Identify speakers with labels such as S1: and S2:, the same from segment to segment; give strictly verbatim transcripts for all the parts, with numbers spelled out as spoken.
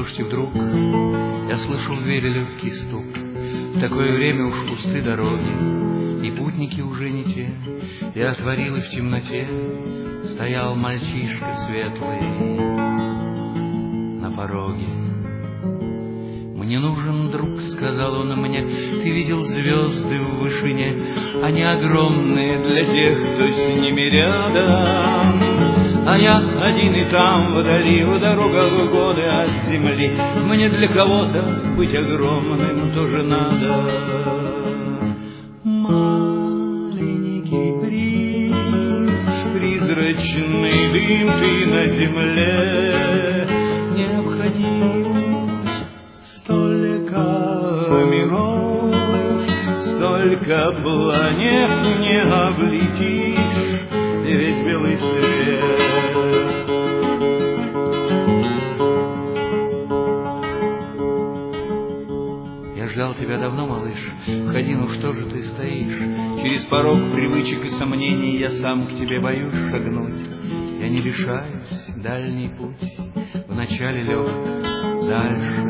S1: дождь, и вдруг я слышу в двери легкий стук. В такое время уж пусты дороги, и путники уже не те. Я отворил, и в темноте стоял мальчишка светлый на пороге. «Мне нужен друг», — сказал он мне, — «ты видел звезды в вышине? Они огромные для тех, кто с ними рядом. А я один и там, вдали, в дорогах годы от земли. Мне для кого-то быть огромным тоже надо». Маленький принц, призрачный дым ты на земле, необходим столько миров, столько планет не облетишь весь белый свет. Я ждал тебя давно, малыш, входи, ну что же ты стоишь? Через порог привычек и сомнений я сам к тебе боюсь шагнуть. Я не решаюсь, дальний путь вначале лег, дальше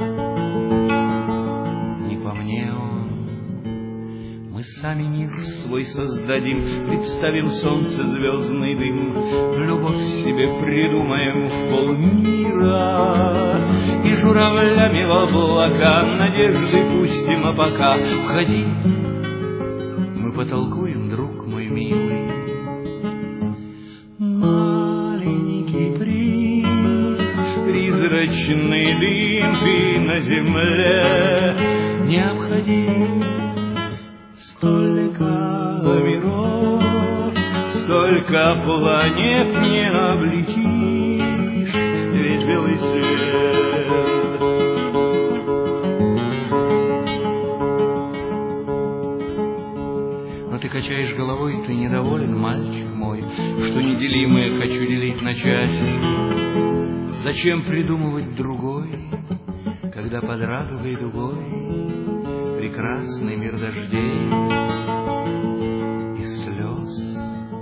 S1: не по мне он. Мы сами мир свой создадим, представим солнце, звездный дым, любовь себе придумаем в полмира и журавлями в облака надежды пустим, а пока входи, мы потолкуем, друг мой милый. Маленький принц, призрачный дым ты на земле, необходим столько миров, столько планет не облетишь весь белый свет. Но ты качаешь головой, ты недоволен, мальчик мой, что неделимое хочу делить на части. Зачем придумывать другой, когда под радугой дугой прекрасный мир дождей и слез,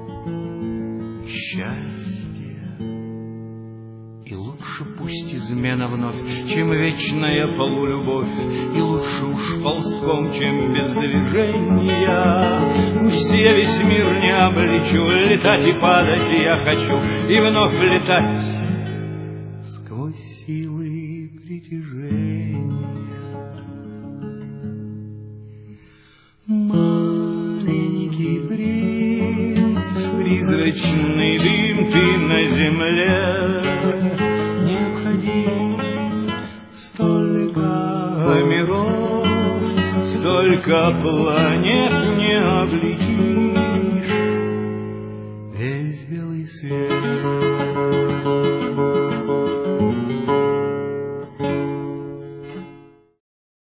S1: счастья. И лучше пусть измена вновь, чем вечная полулюбовь, и лучше уж ползком, чем без движения. Пусть я весь мир не облечу, летать и падать я хочу, и вновь летать сквозь силы притяжения. Маленький принц, призрачный дым ты на земле, необходим столько миров, столько планет не облетишь весь белый свет.